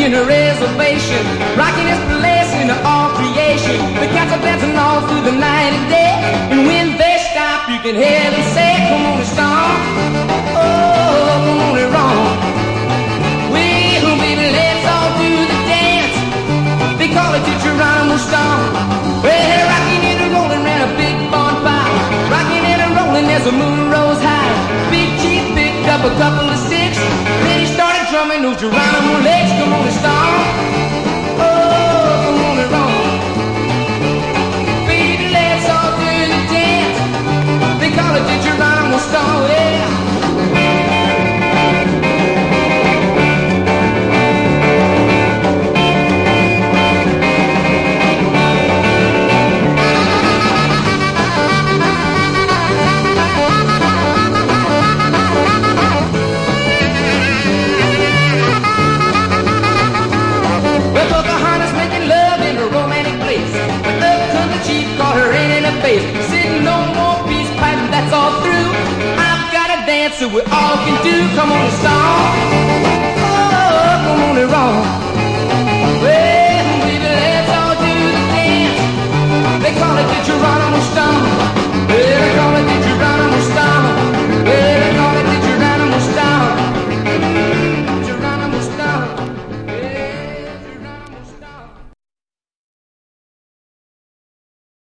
in a reservation, rocking his place in all creation. The cats are dancing all through the night and day, and when they stop, you can hear them say, come on and stomp, oh, come on and romp. Well, baby, let's all do the dance. They call it Geronimo Stomp. Well, rocking and a rolling around a big bonfire, rocking and a rolling as the moon rose high. Big Chief picked up a couple of sticks, then he started drumming those Geronimo licks. Come on and stomp, oh, come on and romp. Baby, let's all do the dance. They call it the Geronimo Stomp, yeah. Sitting no more peace pipe, that's all through. I've got a dance that we all can do. Come on and stomp, oh, come on and romp. Well, baby, let's all do the dance. They call it the Geronimo Stomp.